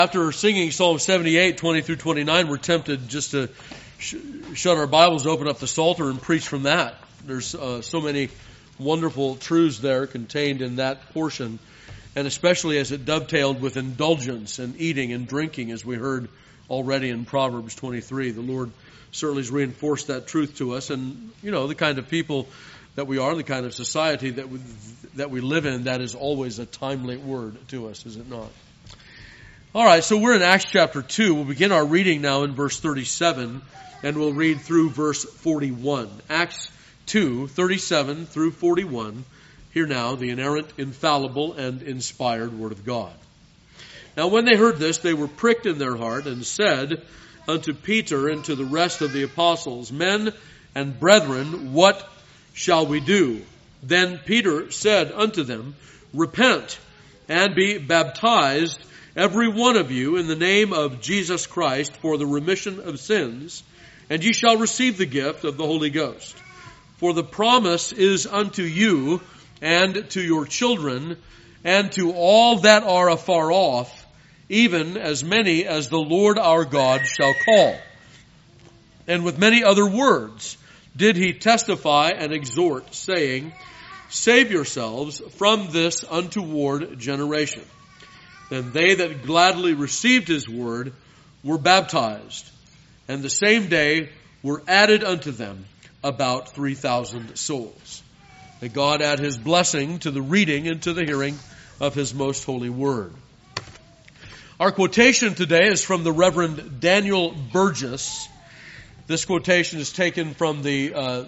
After singing Psalm 78, 20 through 29, we're tempted just to shut our Bibles, open up the Psalter, and preach from that. There's so many wonderful truths there contained in that portion, and especially as it dovetailed with indulgence and eating and drinking, as we heard already in Proverbs 23. The Lord certainly has reinforced that truth to us, and the kind of people that we are, the kind of society that we live in, that is always a timely word to us, is it not? All right, so we're in Acts chapter 2. We'll begin our reading now in verse 37, and we'll read through verse 41. Acts 2, 37 through 41. Hear now the inerrant, infallible, and inspired Word of God. Now when they heard this, they were pricked in their heart, and said unto Peter and to the rest of the apostles, Men and brethren, what shall we do? Then Peter said unto them, Repent, and be baptized, every one of you, in the name of Jesus Christ, for the remission of sins, and ye shall receive the gift of the Holy Ghost. For the promise is unto you, and to your children, and to all that are afar off, even as many as the Lord our God shall call. And with many other words did he testify and exhort, saying, Save yourselves from this untoward generation. Then they that gladly received his word were baptized, and the same day were added unto them about 3,000 souls. May God add his blessing to the reading and to the hearing of his most holy word. Our quotation today is from the Reverend Daniel Burgess. This quotation is taken from the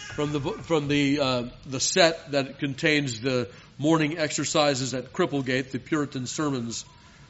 set that contains the morning exercises at Cripplegate, the Puritan Sermons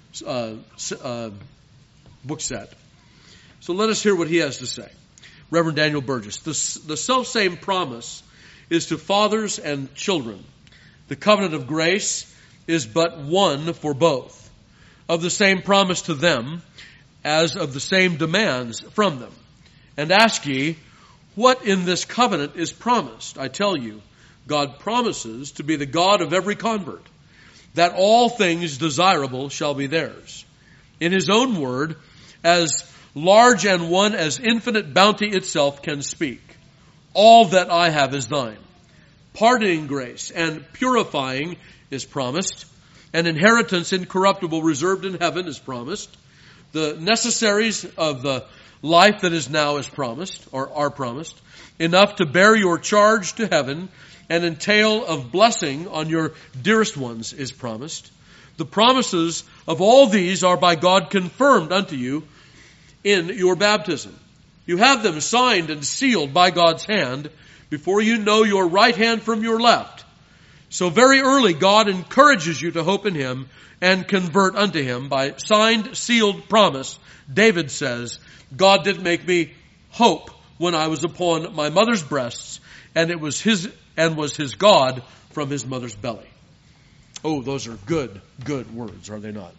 book set. So let us hear what he has to say. Reverend Daniel Burgess. The selfsame promise is to fathers and children. The covenant of grace is but one for both. Of the same promise to them, as of the same demands from them. And ask ye, what in this covenant is promised? I tell you, God promises to be the God of every convert, that all things desirable shall be theirs. In his own word, as large and one as infinite bounty itself can speak. All that I have is thine. Pardoning grace and purifying is promised. An inheritance incorruptible reserved in heaven is promised. The necessaries of the life that is now is promised, or are promised. Enough to bear your charge to heaven. An entail of blessing on your dearest ones is promised. The promises of all these are by God confirmed unto you in your baptism. You have them signed and sealed by God's hand before you know your right hand from your left. So very early God encourages you to hope in him and convert unto him by signed, sealed promise. David says, God did make me hope when I was upon my mother's breasts, and it was his God from his mother's belly. Oh, those are good words, are they not?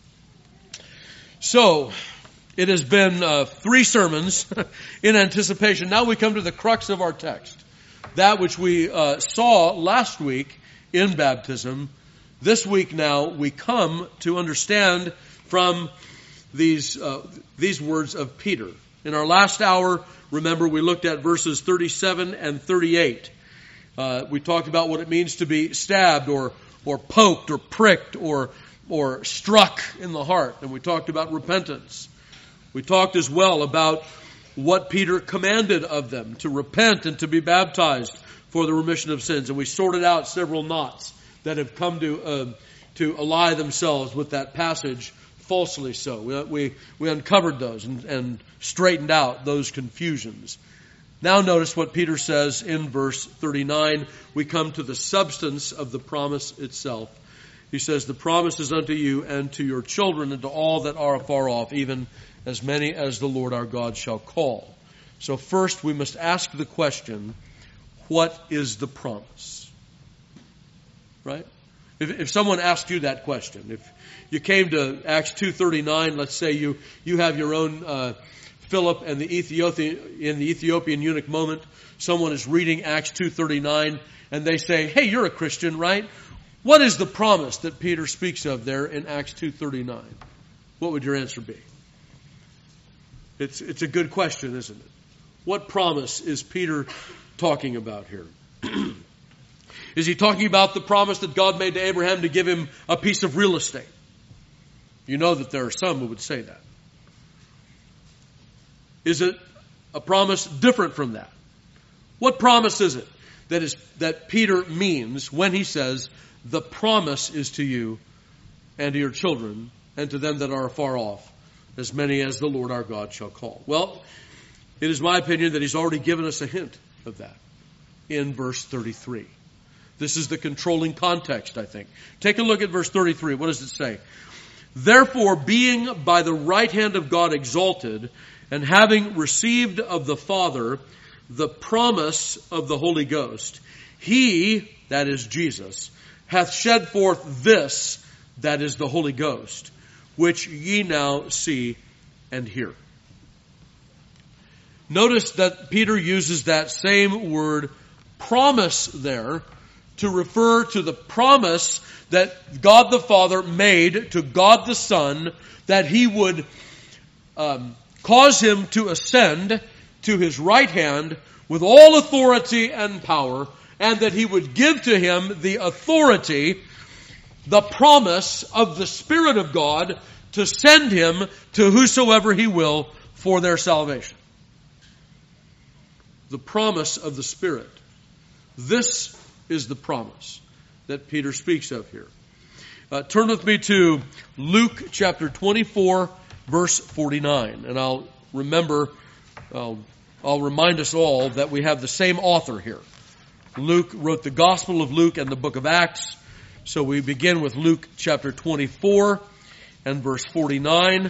So, it has been 3 sermons in anticipation. Now we come to the crux of our text. That which we saw last week in baptism. This week now we come to understand from these words of Peter. In our last hour, remember, we looked at verses 37 and 38. We talked about what it means to be stabbed or poked or pricked or struck in the heart. And we talked about repentance. We talked as well about what Peter commanded of them, to repent and to be baptized for the remission of sins. And we sorted out several knots that have come to ally themselves with that passage, falsely so. We uncovered those and straightened out those confusions. Now notice what Peter says in verse 39. We come to the substance of the promise itself. He says, the promise is unto you and to your children and to all that are afar off, even as many as the Lord our God shall call. So first we must ask the question, what is the promise? Right? If someone asked you that question, if you came to Acts 2:39, let's say you have your own Philip and the Ethiopian eunuch moment, someone is reading Acts 2:39 and they say, hey, you're a Christian, right? What is the promise that Peter speaks of there in Acts 2:39? what would your answer be? It's a good question, isn't it? What promise is Peter talking about here? Is he talking about the promise that God made to Abraham to give him a piece of real estate? You know that there are some who would say that. Is it a promise different from that? What promise is it that Peter means when he says, the promise is to you and to your children and to them that are afar off, as many as the Lord our God shall call? Well, it is my opinion that he's already given us a hint of that in verse 33. This is the controlling context, I think. Take a look at verse 33. What does it say? Therefore, being by the right hand of God exalted, and having received of the Father the promise of the Holy Ghost, he, that is Jesus, hath shed forth this, that is the Holy Ghost, which ye now see and hear. Notice that Peter uses that same word promise there to refer to the promise that God the Father made to God the Son, that he would cause him to ascend to his right hand with all authority and power, and that he would give to him the authority, the promise of the Spirit of God to send him to whosoever he will for their salvation. The promise of the Spirit. This is the promise that Peter speaks of here. Turn with me to Luke chapter 24, verse 49. And I'll remind us all that we have the same author here. Luke wrote the Gospel of Luke and the book of Acts. So we begin with Luke chapter 24 and verse 49.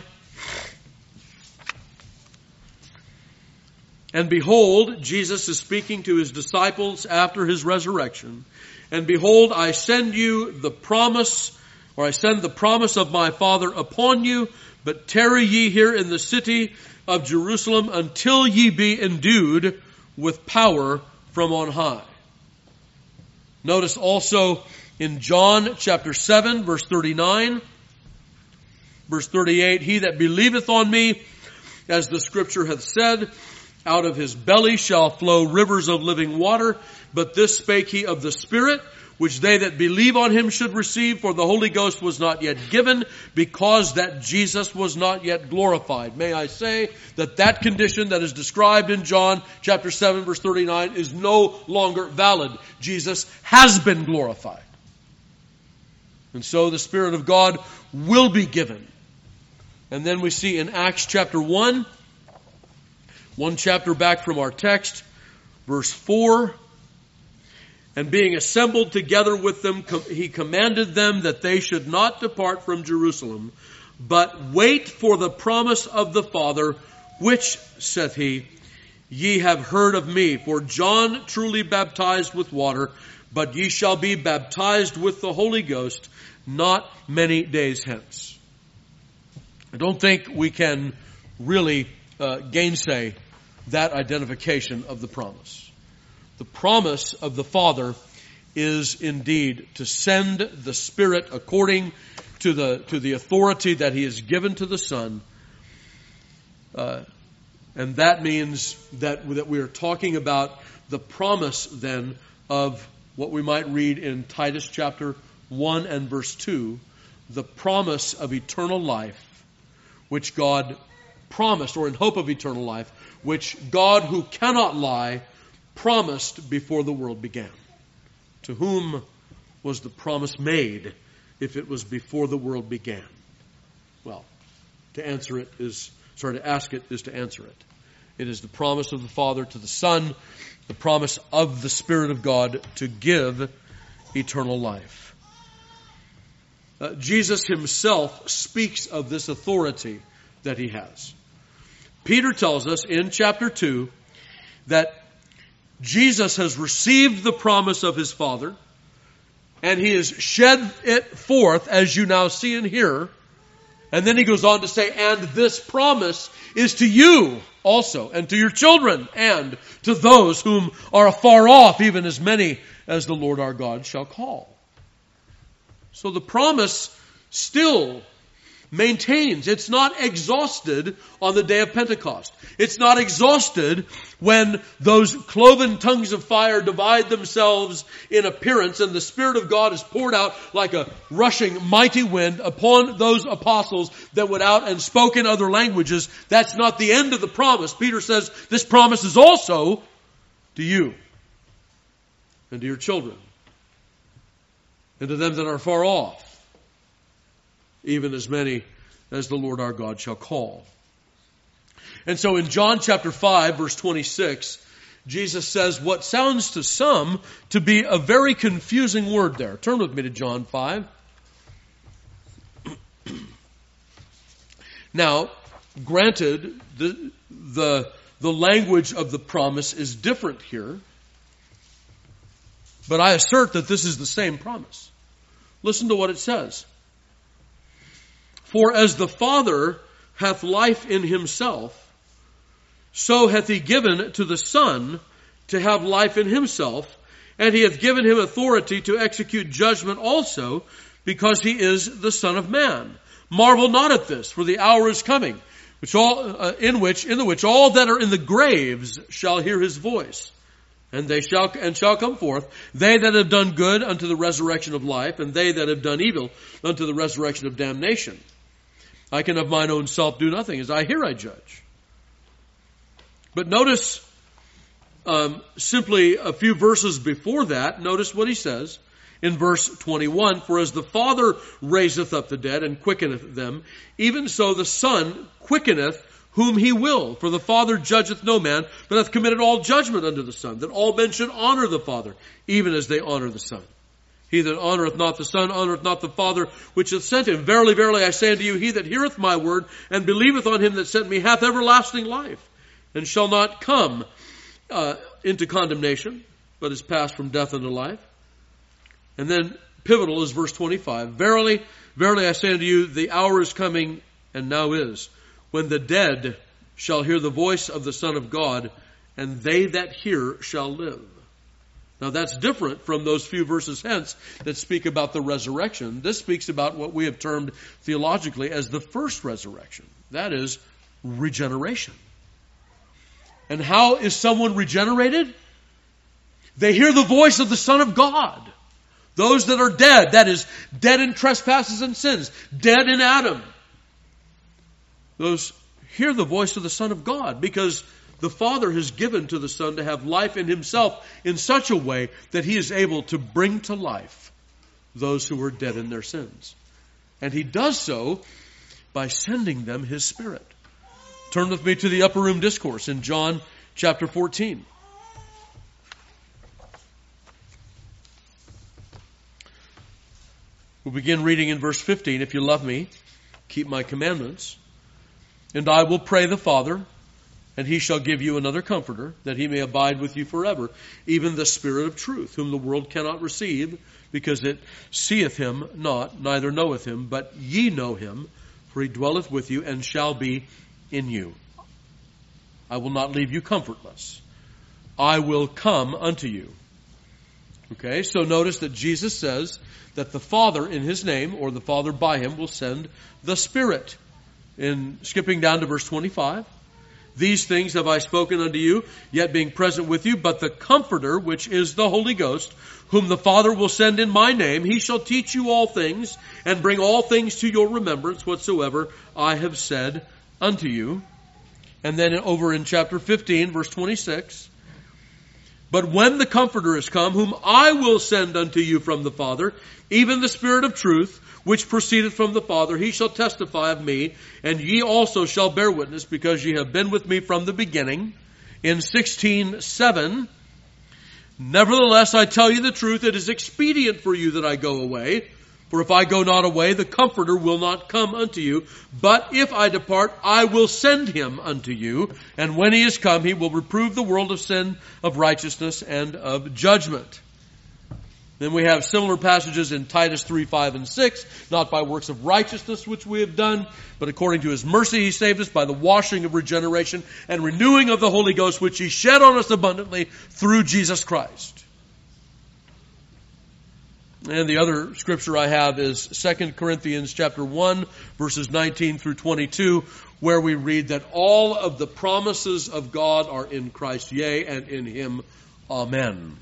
And behold, Jesus is speaking to his disciples after his resurrection. And behold, I send the promise of my Father upon you, but tarry ye here in the city of Jerusalem until ye be endued with power from on high. Notice also in John chapter 7, verse 39, verse 38, he that believeth on me, as the scripture hath said, out of his belly shall flow rivers of living water. But this spake he of the Spirit, which they that believe on him should receive, for the Holy Ghost was not yet given, because that Jesus was not yet glorified. May I say that condition that is described in John chapter 7, verse 39 is no longer valid. Jesus has been glorified. And so the Spirit of God will be given. And then we see in Acts chapter 1 chapter back from our text, verse 4, and being assembled together with them, he commanded them that they should not depart from Jerusalem, but wait for the promise of the Father, which, saith he, ye have heard of me. For John truly baptized with water, but ye shall be baptized with the Holy Ghost not many days hence. I don't think we can really gainsay that identification of the promise. The promise of the Father is indeed to send the Spirit according to the authority that he has given to the Son. And that means that we are talking about the promise then of what we might read in Titus chapter 1 and verse 2, the promise of eternal life, which God promised, or in hope of eternal life, which God, who cannot lie, promised before the world began. To whom was the promise made if it was before the world began? Well, to ask it is to answer it. It is the promise of the Father to the Son, the promise of the Spirit of God to give eternal life. Jesus himself speaks of this authority that he has. Peter tells us in chapter 2 that Jesus has received the promise of his Father, and he has shed it forth, as you now see and hear. And then he goes on to say, and this promise is to you also, and to your children, and to those whom are afar off, even as many as the Lord our God shall call. So the promise still maintains. It's not exhausted on the day of Pentecost. It's not exhausted when those cloven tongues of fire divide themselves in appearance and the Spirit of God is poured out like a rushing mighty wind upon those apostles that went out and spoke in other languages. That's not the end of the promise. Peter says this promise is also to you and to your children and to them that are far off, even as many as the Lord our God shall call. And so in John chapter 5, verse 26, Jesus says what sounds to some to be a very confusing word there. Turn with me to John 5. Now, granted, the language of the promise is different here, but I assert that this is the same promise. Listen to what it says. For as the Father hath life in himself, so hath he given to the Son to have life in himself, and he hath given him authority to execute judgment also, because he is the Son of Man. Marvel not at this, for the hour is coming, in which all that are in the graves shall hear his voice, and shall come forth, they that have done good unto the resurrection of life, and they that have done evil unto the resurrection of damnation. I can of mine own self do nothing. As I hear, I judge. But notice simply a few verses before that, notice what he says in verse 21. For as the Father raiseth up the dead and quickeneth them, even so the Son quickeneth whom he will. For the Father judgeth no man, but hath committed all judgment unto the Son, that all men should honor the Father, even as they honor the Son. He that honoreth not the Son honoreth not the Father which hath sent him. Verily, verily, I say unto you, he that heareth my word and believeth on him that sent me hath everlasting life, and shall not come into condemnation, but is passed from death unto life. And then pivotal is verse 25. Verily, verily, I say unto you, the hour is coming, and now is, when the dead shall hear the voice of the Son of God, and they that hear shall live. Now that's different from those few verses hence that speak about the resurrection. This speaks about what we have termed theologically as the first resurrection. That is regeneration. And how is someone regenerated? They hear the voice of the Son of God. Those that are dead, that is, dead in trespasses and sins, dead in Adam. Those hear the voice of the Son of God, because the Father has given to the Son to have life in himself in such a way that he is able to bring to life those who are dead in their sins. And he does so by sending them his Spirit. Turn with me to the Upper Room Discourse in John chapter 14. We'll begin reading in verse 15. If you love me, keep my commandments. And I will pray the Father, and he shall give you another comforter, that he may abide with you forever, even the Spirit of truth, whom the world cannot receive, because it seeth him not, neither knoweth him, but ye know him, for he dwelleth with you, and shall be in you. I will not leave you comfortless. I will come unto you. Okay, so notice that Jesus says that the Father in his name, or the Father by him, will send the Spirit. In skipping down to verse 25, these things have I spoken unto you, yet being present with you, but the Comforter, which is the Holy Ghost, whom the Father will send in my name, he shall teach you all things, and bring all things to your remembrance, whatsoever I have said unto you. And then over in chapter 15, verse 26, but when the Comforter is come, whom I will send unto you from the Father, even the Spirit of truth, which proceedeth from the Father, he shall testify of me, and ye also shall bear witness, because ye have been with me from the beginning. In 16:7, nevertheless I tell you the truth, it is expedient for you that I go away. For if I go not away, the Comforter will not come unto you. But if I depart, I will send him unto you. And when he is come, he will reprove the world of sin, of righteousness, and of judgment. Then we have similar passages in Titus 3, 5, and 6. Not by works of righteousness which we have done, but according to his mercy he saved us by the washing of regeneration and renewing of the Holy Ghost, which he shed on us abundantly through Jesus Christ. And the other scripture I have is 2 Corinthians chapter 1, verses 19 through 22, where we read that all of the promises of God are in Christ, yea, and in Him. Amen.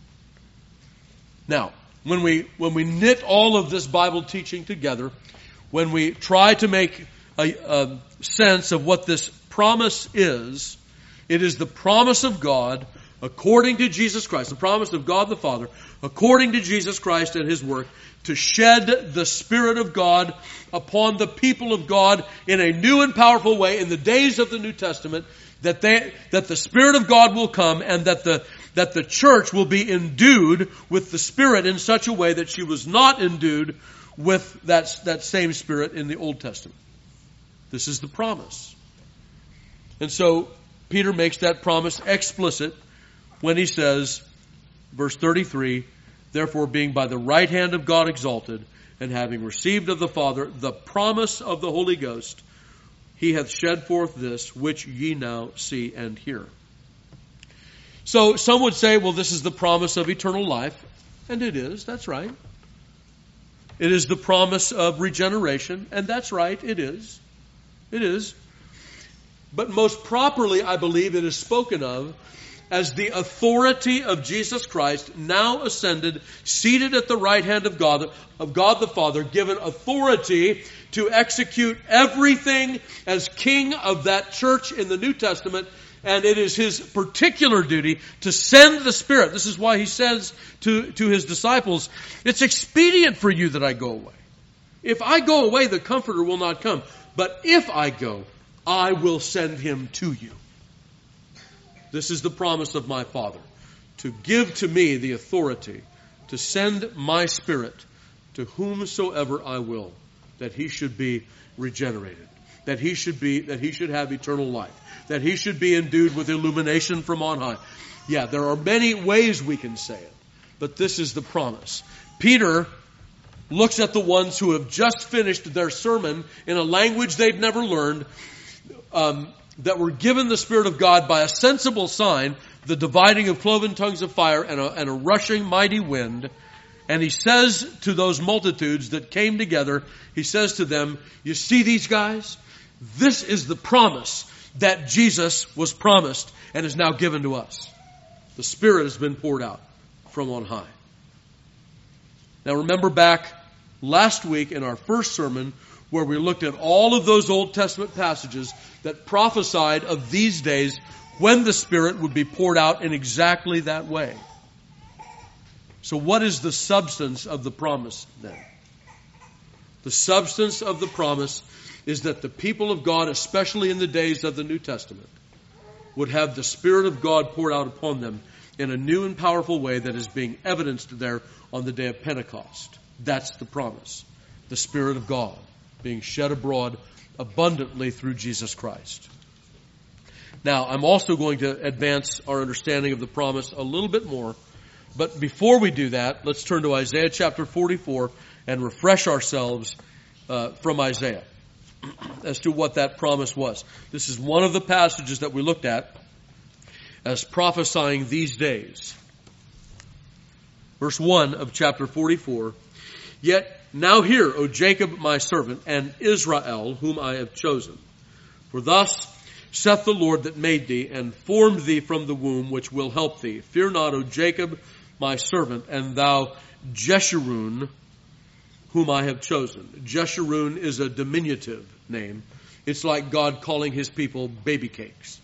Now, when we knit all of this Bible teaching together, when we try to make a sense of what this promise is, it is the promise of God according to Jesus Christ, the promise of God the Father, according to Jesus Christ and His work, to shed the Spirit of God upon the people of God in a new and powerful way in the days of the New Testament, that the Spirit of God will come and that the church will be endued with the Spirit in such a way that she was not endued with that same Spirit in the Old Testament. This is the promise. And so Peter makes that promise explicit when he says, verse 33, therefore being by the right hand of God exalted, and having received of the Father the promise of the Holy Ghost, He hath shed forth this, which ye now see and hear. So some would say, well, this is the promise of eternal life. And it is, that's right. It is the promise of regeneration, and that's right, it is. It is. But most properly, I believe, it is spoken of as the authority of Jesus Christ, now ascended, seated at the right hand of God the Father, given authority to execute everything as King of that church in the New Testament. And it is His particular duty to send the Spirit. This is why He says to His disciples, it's expedient for you that I go away. If I go away, the Comforter will not come. But if I go, I will send Him to you. This is the promise of my Father, to give to me the authority to send my Spirit to whomsoever I will, that he should be regenerated, that he should have eternal life, that he should be endued with illumination from on high. Yeah, there are many ways we can say it, but this is the promise. Peter looks at the ones who have just finished their sermon in a language they'd never learned, that were given the Spirit of God by a sensible sign, the dividing of cloven tongues of fire and a rushing mighty wind. And he says to those multitudes that came together, he says to them, you see these guys? This is the promise that Jesus was promised and is now given to us. The Spirit has been poured out from on high. Now remember back last week in our first sermon where we looked at all of those Old Testament passages that prophesied of these days when the Spirit would be poured out in exactly that way. So what is the substance of the promise then? The substance of the promise is that the people of God, especially in the days of the New Testament, would have the Spirit of God poured out upon them in a new and powerful way that is being evidenced there on the day of Pentecost. That's the promise. The Spirit of God being shed abroad abundantly through Jesus Christ. Now, I'm also going to advance our understanding of the promise a little bit more. But before we do that, let's turn to Isaiah chapter 44 and refresh ourselves from Isaiah as to what that promise was. This is one of the passages that we looked at as prophesying these days. Verse 1 of chapter 44, yet now hear, O Jacob my servant, and Israel whom I have chosen. For thus saith the Lord that made thee, and formed thee from the womb, which will help thee. Fear not, O Jacob my servant, and thou Jeshurun, whom I have chosen. Jeshurun is a diminutive name. It's like God calling His people baby cakes.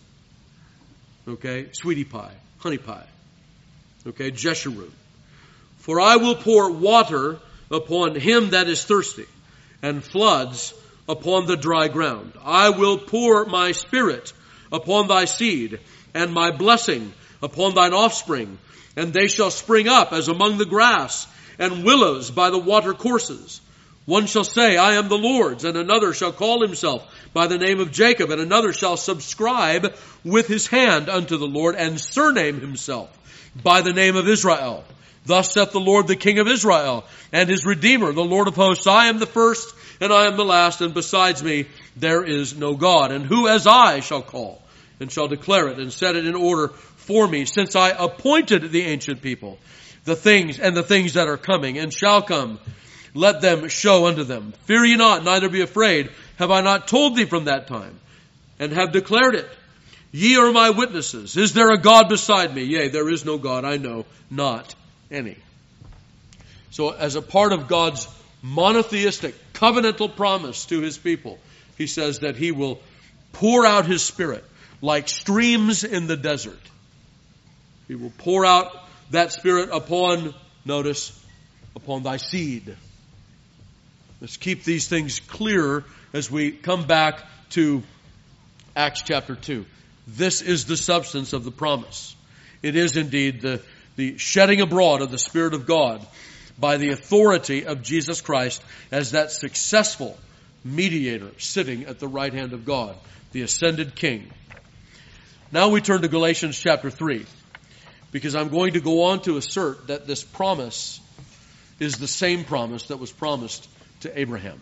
Okay? Sweetie pie, honey pie. Okay? Jeshurun. For I will pour water upon him that is thirsty, and floods upon the dry ground. I will pour my Spirit upon thy seed, and my blessing upon thine offspring, and they shall spring up as among the grass, and willows by the water courses. One shall say, I am the Lord's, and another shall call himself by the name of Jacob, and another shall subscribe with his hand unto the Lord, and surname himself by the name of Israel. Thus saith the Lord, the King of Israel, and his Redeemer, the Lord of hosts, I am the first, and I am the last, and besides me there is no God. And who as I shall call, and shall declare it, and set it in order for me, since I appointed the ancient people, the things that are coming and shall come, let them show unto them. Fear ye not, neither be afraid. Have I not told thee from that time, and have declared it? Ye are my witnesses. Is there a God beside me? Yea, there is no God, I know not any. So as a part of God's monotheistic, covenantal promise to His people, He says that He will pour out His Spirit like streams in the desert. He will pour out that Spirit upon, notice, upon thy seed. Let's keep these things clear as we come back to Acts chapter 2. This is the substance of the promise. It is indeed the shedding abroad of the Spirit of God by the authority of Jesus Christ as that successful mediator sitting at the right hand of God, the ascended King. Now we turn to Galatians chapter 3, because I'm going to go on to assert that this promise is the same promise that was promised to Abraham,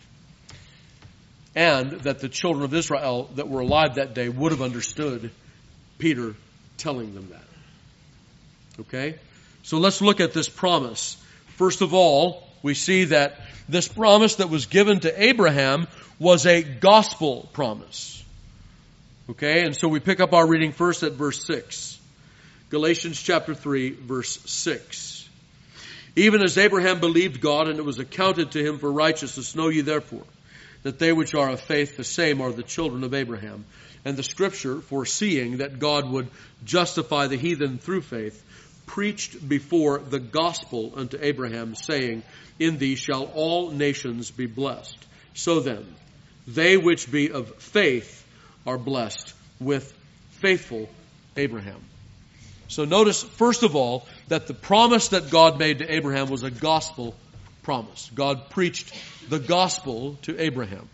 and that the children of Israel that were alive that day would have understood Peter telling them that. Okay? So let's look at this promise. First of all, we see that this promise that was given to Abraham was a gospel promise. Okay? And so we pick up our reading first at verse 6. Galatians chapter 3, verse 6. Even as Abraham believed God, and it was accounted to him for righteousness, know ye therefore, that they which are of faith, the same are the children of Abraham. And the Scripture, foreseeing that God would justify the heathen through faith, preached before the gospel unto Abraham, saying, in thee shall all nations be blessed. So then, they which be of faith are blessed with faithful Abraham. So notice, first of all, that the promise that God made to Abraham was a gospel promise. God preached the gospel to Abraham.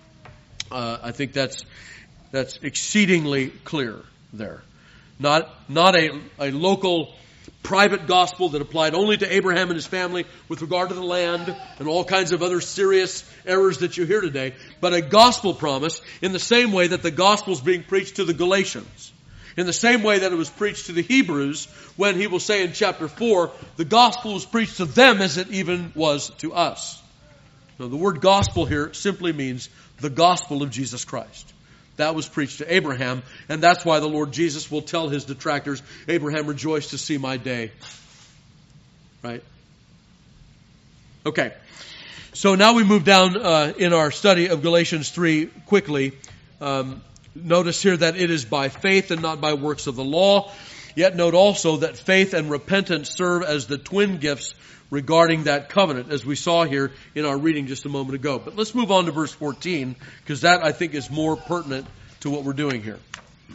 I think that's exceedingly clear there. Not a local private gospel that applied only to Abraham and his family with regard to the land and all kinds of other serious errors that you hear today, but a gospel promise in the same way that the gospel is being preached to the Galatians. In the same way that it was preached to the Hebrews, when he will say in chapter 4, the gospel was preached to them as it even was to us. Now, the word gospel here simply means the gospel of Jesus Christ. That was preached to Abraham, and that's why the Lord Jesus will tell his detractors, Abraham rejoiced to see my day. Right? Okay. So now we move down in our study of Galatians 3 quickly. Notice here that it is by faith and not by works of the law. Yet note also that faith and repentance serve as the twin gifts regarding that covenant, as we saw here in our reading just a moment ago. But let's move on to verse 14, because that, I think, is more pertinent to what we're doing here.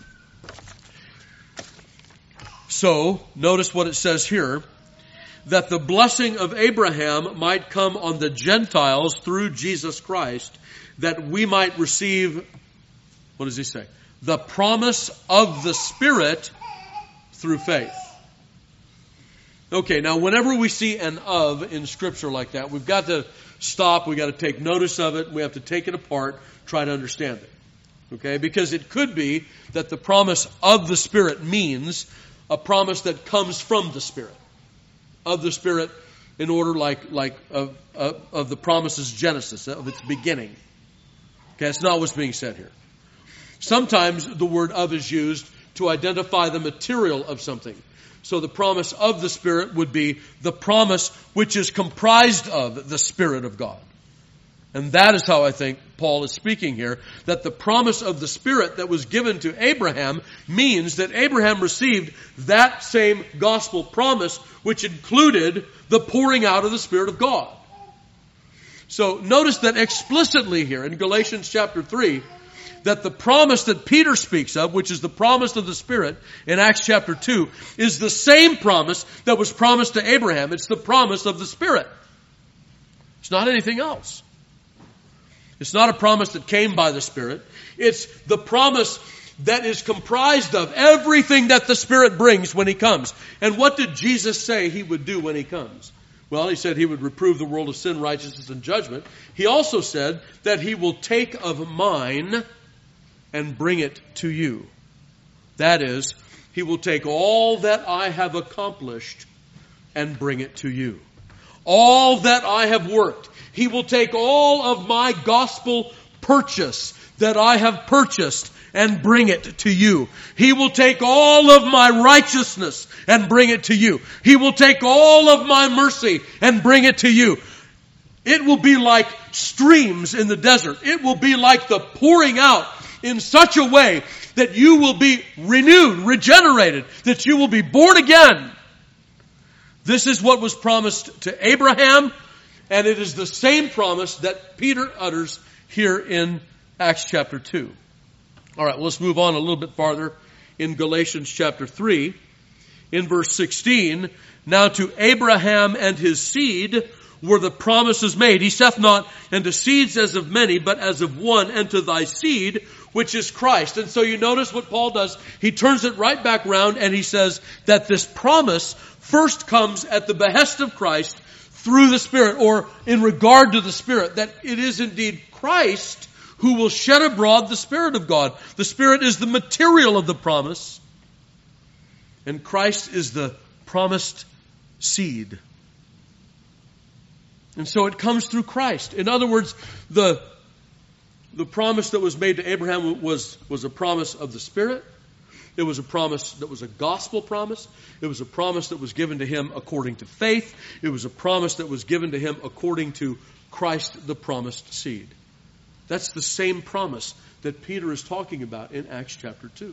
So, notice what it says here, that the blessing of Abraham might come on the Gentiles through Jesus Christ, that we might receive, what does he say? The promise of the Spirit through faith. Okay, now whenever we see an of in Scripture like that, we've got to stop, we've got to take notice of it, we have to take it apart, try to understand it. Okay, because it could be that the promise of the Spirit means a promise that comes from the Spirit. Of the Spirit in order of the promise's genesis, of its beginning. Okay, that's not what's being said here. Sometimes the word of is used to identify the material of something. So the promise of the Spirit would be the promise which is comprised of the Spirit of God. And that is how I think Paul is speaking here, that the promise of the Spirit that was given to Abraham means that Abraham received that same gospel promise which included the pouring out of the Spirit of God. So notice that explicitly here in Galatians chapter 3, that the promise that Peter speaks of, which is the promise of the Spirit in Acts chapter 2, is the same promise that was promised to Abraham. It's the promise of the Spirit. It's not anything else. It's not a promise that came by the Spirit. It's the promise that is comprised of everything that the Spirit brings when He comes. And what did Jesus say He would do when He comes? Well, He said He would reprove the world of sin, righteousness, and judgment. He also said that He will take of mine and bring it to you. That is, He will take all that I have accomplished and bring it to you. All that I have worked. He will take all of my gospel purchase that I have purchased and bring it to you. He will take all of my righteousness and bring it to you. He will take all of my mercy and bring it to you. It will be like streams in the desert. It will be like the pouring out in such a way that you will be renewed, regenerated, that you will be born again. This is what was promised to Abraham, and it is the same promise that Peter utters here in Acts chapter 2. All right, well, let's move on a little bit farther in Galatians chapter 3. In verse 16, now to Abraham and his seed were the promises made. He saith not unto seeds as of many, but as of one, and to thy seed, which is Christ. And so you notice what Paul does. He turns it right back around and he says that this promise first comes at the behest of Christ through the Spirit, or in regard to the Spirit, that it is indeed Christ who will shed abroad the Spirit of God. The Spirit is the material of the promise, and Christ is the promised seed. And so it comes through Christ. In other words, the promise that was made to Abraham was a promise of the Spirit. It was a promise that was a gospel promise. It was a promise that was given to him according to faith. It was a promise that was given to him according to Christ, the promised seed. That's the same promise that Peter is talking about in Acts chapter 2.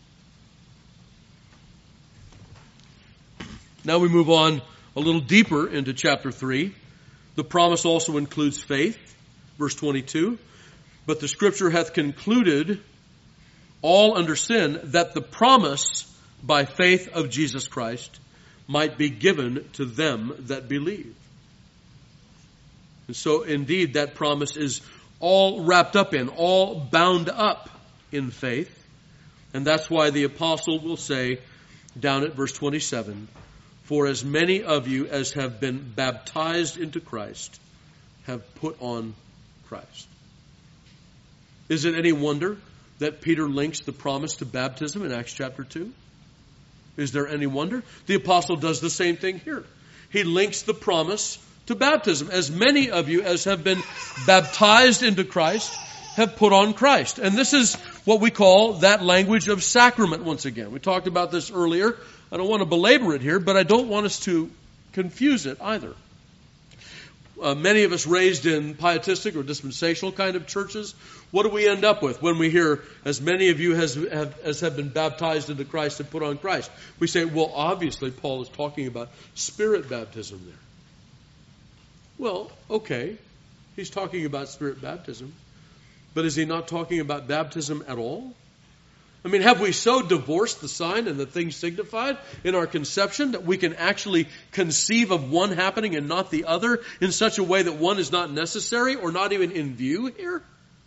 Now we move on a little deeper into chapter 3. The promise also includes faith. Verse 22. But the Scripture hath concluded all under sin, that the promise by faith of Jesus Christ might be given to them that believe. And so indeed that promise is all wrapped up in, all bound up in faith. And that's why the apostle will say down at verse 27, for as many of you as have been baptized into Christ have put on Christ. Is it any wonder that Peter links the promise to baptism in Acts chapter 2? Is there any wonder? The apostle does the same thing here. He links the promise to baptism. As many of you as have been baptized into Christ have put on Christ. And this is what we call that language of sacrament once again. We talked about this earlier. I don't want to belabor it here, but I don't want us to confuse it either. Many of us raised in pietistic or dispensational kind of churches, what do we end up with when we hear, as many of you as have been baptized into Christ and put on Christ? We say, well, obviously Paul is talking about spirit baptism there. Well, okay, he's talking about spirit baptism, but is he not talking about baptism at all? I mean, have we so divorced the sign and the thing signified in our conception that we can actually conceive of one happening and not the other in such a way that one is not necessary or not even in view here?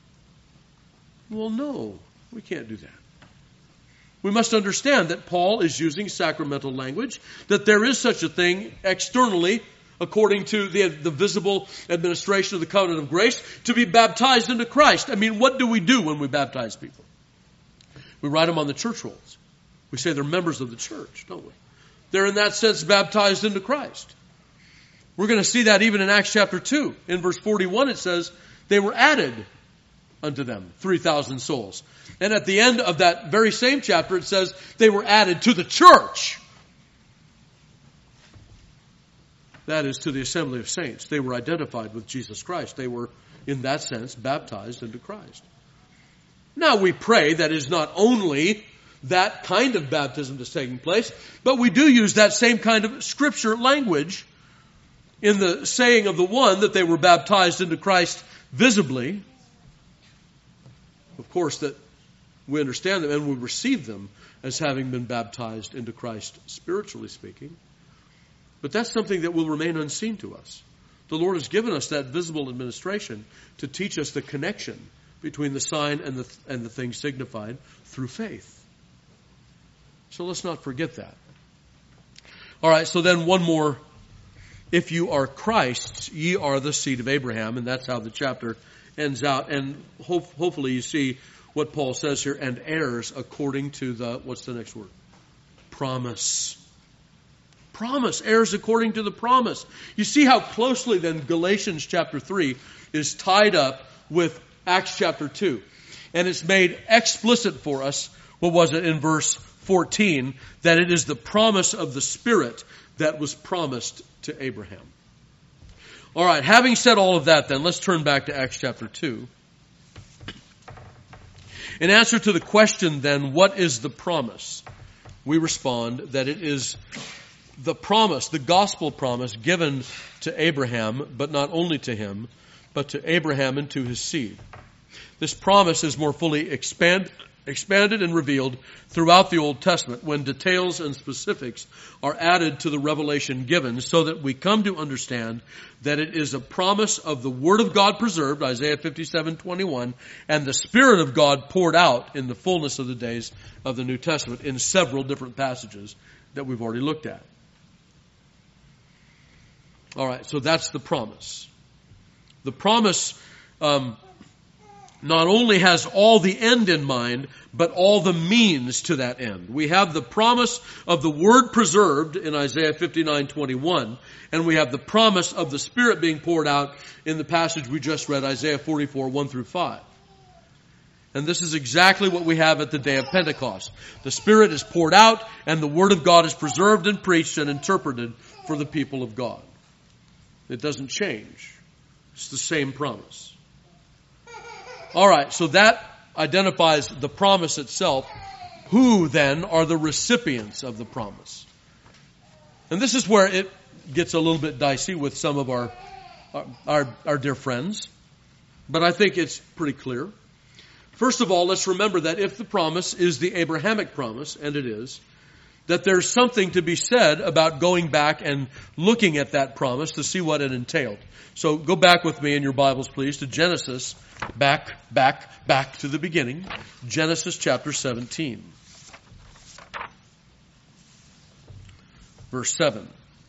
Well, no, we can't do that. We must understand that Paul is using sacramental language, that there is such a thing externally, according to the visible administration of the covenant of grace, to be baptized into Christ. I mean, what do we do when we baptize people? We write them on the church rolls. We say they're members of the church, don't we? They're in that sense baptized into Christ. We're going to see that even in Acts chapter 2. In verse 41 it says, they were added unto them 3,000 souls. And at the end of that very same chapter it says, they were added to the church. That is, to the assembly of saints. They were identified with Jesus Christ. They were, in that sense, baptized into Christ. Now we pray that is not only that kind of baptism that's taking place, but we do use that same kind of scripture language in the saying of the one that they were baptized into Christ visibly. Of course, that we understand them and we receive them as having been baptized into Christ, spiritually speaking. But that's something that will remain unseen to us. The Lord has given us that visible administration to teach us the connection between the sign and the thing signified through faith. So let's not forget that. All right, so then one more. If you are Christ's, ye are the seed of Abraham. And that's how the chapter ends out. And hopefully you see what Paul says here. And heirs according to the, what's the next word? Promise. promise, heirs according to the promise. You see how closely then Galatians chapter 3 is tied up with Acts chapter 2. And it's made explicit for us, what was it in verse 14, that it is the promise of the Spirit that was promised to Abraham. All right, having said all of that then, let's turn back to Acts chapter 2. In answer to the question then, what is the promise? We respond that it is the promise, the gospel promise given to Abraham, but not only to him, but to Abraham and to his seed. This promise is more fully expanded and revealed throughout the Old Testament when details and specifics are added to the revelation given, so that we come to understand that it is a promise of the Word of God preserved, Isaiah 57:21, and the Spirit of God poured out in the fullness of the days of the New Testament in several different passages that we've already looked at. All right, so that's the promise. The promise not only has all the end in mind, but all the means to that end. We have the promise of the Word preserved in Isaiah 59:21, and we have the promise of the Spirit being poured out in the passage we just read, Isaiah 44:1-5. And this is exactly what we have at the day of Pentecost. The Spirit is poured out, and the Word of God is preserved and preached and interpreted for the people of God. It doesn't change. It's the same promise. All right, so that identifies the promise itself. Who then are the recipients of the promise? And this is where it gets a little bit dicey with some of our dear friends. But I think it's pretty clear. First of all, let's remember that if the promise is the Abrahamic promise, and it is, that there's something to be said about going back and looking at that promise to see what it entailed. So go back with me in your Bibles, please, to Genesis, back to the beginning. Genesis chapter 17. Verse 7.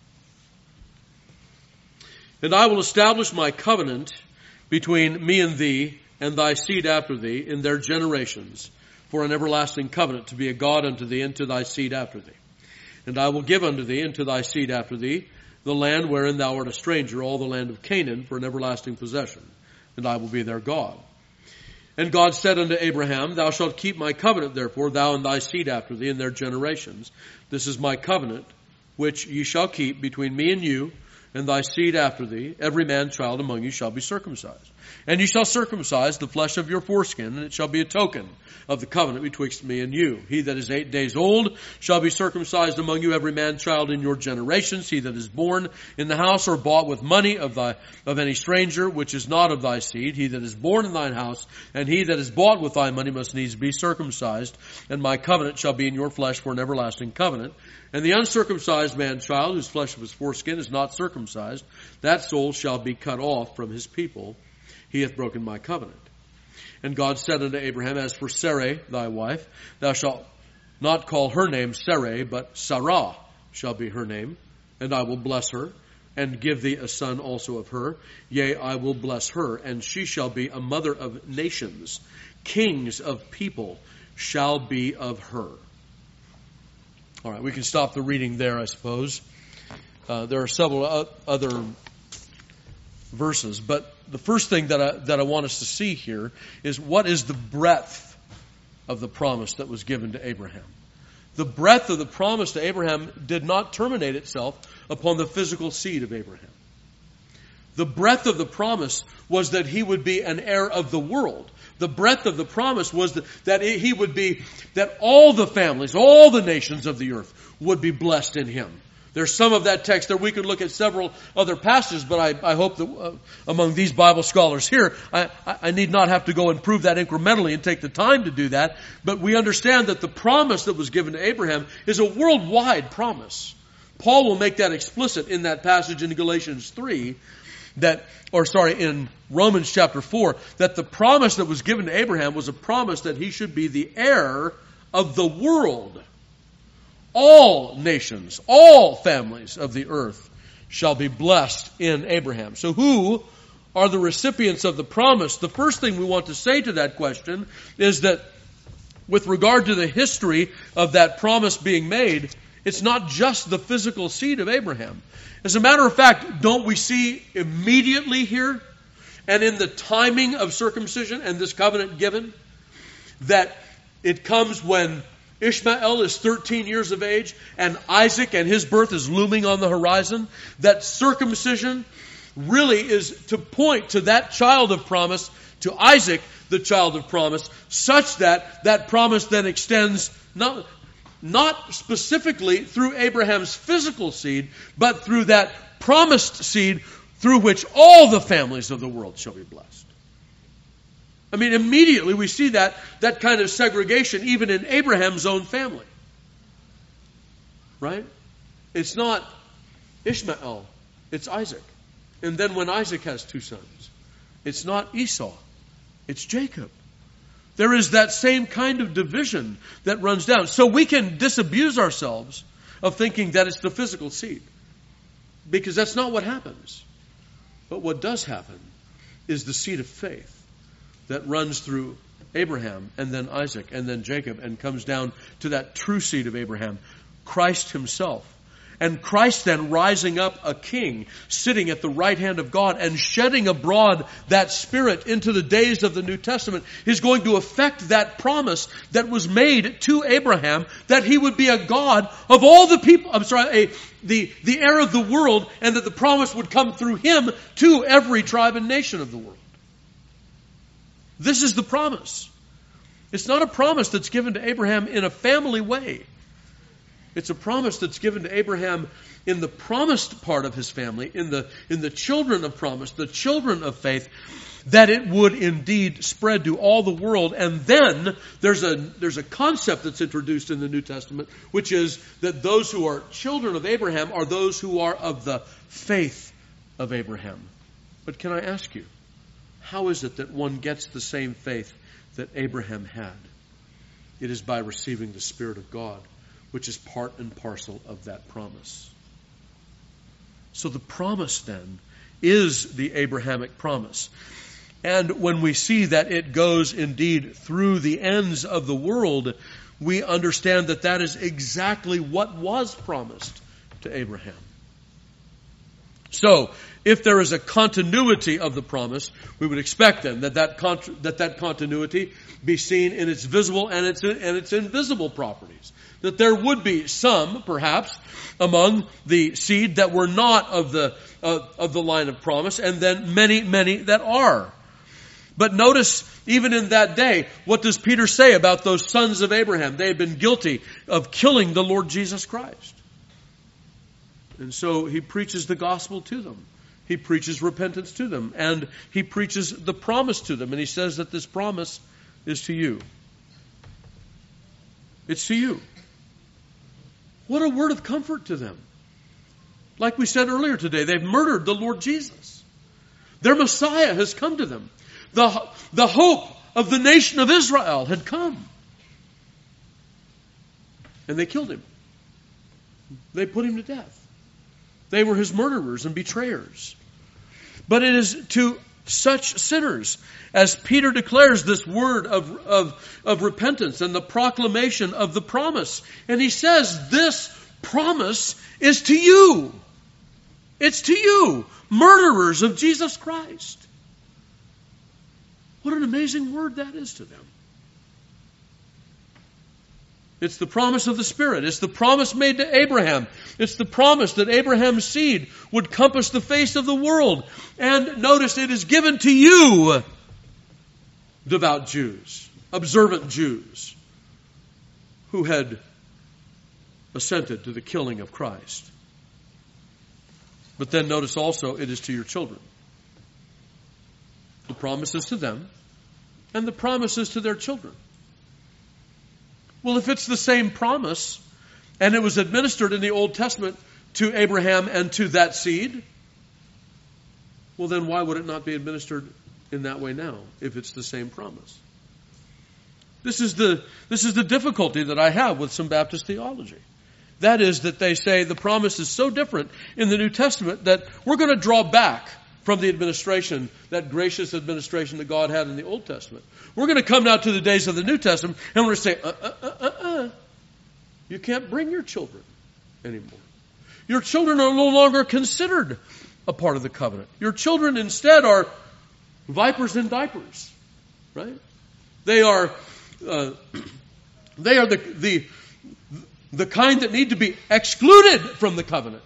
And I will establish my covenant between me and thee and thy seed after thee in their generations, for an everlasting covenant to be a God unto thee and to thy seed after thee. And I will give unto thee and to thy seed after thee the land wherein thou art a stranger, all the land of Canaan, for an everlasting possession. And I will be their God. And God said unto Abraham, Thou shalt keep my covenant, therefore, thou and thy seed after thee in their generations. This is my covenant, which ye shall keep between me and you, and thy seed after thee. Every man child among you shall be circumcised. And you shall circumcise the flesh of your foreskin, and it shall be a token of the covenant betwixt me and you. He that is 8 days old shall be circumcised among you, every man child in your generations. He that is born in the house or bought with money of any stranger, which is not of thy seed. He that is born in thine house, and he that is bought with thy money must needs be circumcised. And my covenant shall be in your flesh for an everlasting covenant. And the uncircumcised man child, whose flesh of his foreskin is not circumcised, that soul shall be cut off from his people. He hath broken my covenant. And God said unto Abraham, As for Sarai, thy wife, thou shalt not call her name Sarai, but Sarah shall be her name. And I will bless her, and give thee a son also of her. Yea, I will bless her, and she shall be a mother of nations. Kings of people shall be of her. All right, we can stop the reading there, I suppose. There are several other verses, but the first thing that I want us to see here is what is the breadth of the promise that was given to Abraham. The breadth of the promise to Abraham did not terminate itself upon the physical seed of Abraham. The breadth of the promise was that he would be an heir of the world. The breadth of the promise was that all the families, all the nations of the earth would be blessed in him. There's some of that text there. We could look at several other passages, but I hope that among these Bible scholars here, I need not have to go and prove that incrementally and take the time to do that. But we understand that the promise that was given to Abraham is a worldwide promise. Paul will make that explicit in that passage in Galatians 3, in Romans chapter 4, that the promise that was given to Abraham was a promise that he should be the heir of the world. All nations, all families of the earth shall be blessed in Abraham. So who are the recipients of the promise? The first thing we want to say to that question is that with regard to the history of that promise being made, It's not just the physical seed of Abraham. As a matter of fact, don't we see immediately here, and in the timing of circumcision and this covenant given, that it comes when Ishmael is 13 years of age and Isaac and his birth is looming on the horizon? That circumcision really is to point to that child of promise, to Isaac, the child of promise, such that that promise then extends not specifically through Abraham's physical seed, but through that promised seed through which all the families of the world shall be blessed. I mean, immediately we see that kind of segregation even in Abraham's own family. Right? It's not Ishmael, it's Isaac. And then when Isaac has 2 sons, it's not Esau, it's Jacob. There is that same kind of division that runs down. So we can disabuse ourselves of thinking that it's the physical seed, because that's not what happens. But what does happen is the seed of faith that runs through Abraham and then Isaac and then Jacob and comes down to that true seed of Abraham, Christ himself. And Christ then rising up a king, sitting at the right hand of God and shedding abroad that Spirit into the days of the New Testament is going to affect that promise that was made to Abraham, that he would be a God of all the people, the heir of the world, and that the promise would come through him to every tribe and nation of the world. This is the promise. It's not a promise that's given to Abraham in a family way. It's a promise that's given to Abraham in the promised part of his family, in the children of promise, the children of faith, that it would indeed spread to all the world. And then there's a concept that's introduced in the New Testament, which is that those who are children of Abraham are those who are of the faith of Abraham. But can I ask you, how is it that one gets the same faith that Abraham had? It is by receiving the Spirit of God, which is part and parcel of that promise. So the promise then is the Abrahamic promise. And when we see that it goes indeed through the ends of the world, we understand that that is exactly what was promised to Abraham. So, if there is a continuity of the promise, we would expect then that continuity be seen in its visible and its invisible properties. That there would be some, perhaps, among the seed that were not of the line of promise, and then many that are. But notice, even in that day, what does Peter say about those sons of Abraham? They had been guilty of killing the Lord Jesus Christ. And so he preaches the gospel to them. He preaches repentance to them. And he preaches the promise to them. And he says that this promise is to you. It's to you. What a word of comfort to them. Like we said earlier today, they've murdered the Lord Jesus. Their Messiah has come to them. The hope of the nation of Israel had come. And they killed him. They put him to death. They were his murderers and betrayers. But it is to such sinners, as Peter declares this word of repentance and the proclamation of the promise. And he says, this promise is to you. It's to you, murderers of Jesus Christ. What an amazing word that is to them. It's the promise of the Spirit. It's the promise made to Abraham. It's the promise that Abraham's seed would compass the face of the world. And notice, it is given to you, devout Jews, observant Jews, who had assented to the killing of Christ. But then notice also, it is to your children. The promise is to them, and the promise is to their children. Well, if it's the same promise, and it was administered in the Old Testament to Abraham and to that seed, well then why would it not be administered in that way now, if it's the same promise? This is the difficulty that I have with some Baptist theology. That is that they say the promise is so different in the New Testament that we're going to draw back from the administration, that gracious administration that God had in the Old Testament. We're going to come now to the days of the New Testament, and we're going to say, you can't bring your children anymore. Your children are no longer considered a part of the covenant. Your children instead are vipers in diapers, right? They are the kind that need to be excluded from the covenant.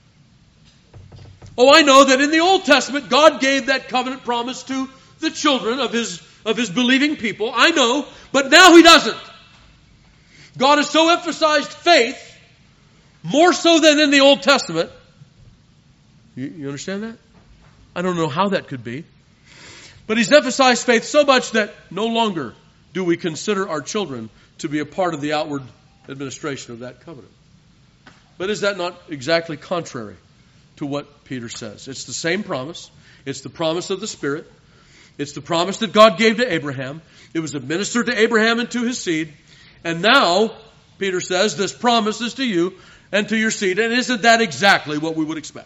Oh, I know that in the Old Testament, God gave that covenant promise to the children of His believing people. I know, but now He doesn't. God has so emphasized faith, more so than in the Old Testament. You understand that? I don't know how that could be. But He's emphasized faith so much that no longer do we consider our children to be a part of the outward administration of that covenant. But is that not exactly contrary to what Peter says? It's the same promise. It's the promise of the Spirit. It's the promise that God gave to Abraham. It was administered to Abraham and to his seed. And now, Peter says, this promise is to you and to your seed. And isn't that exactly what we would expect?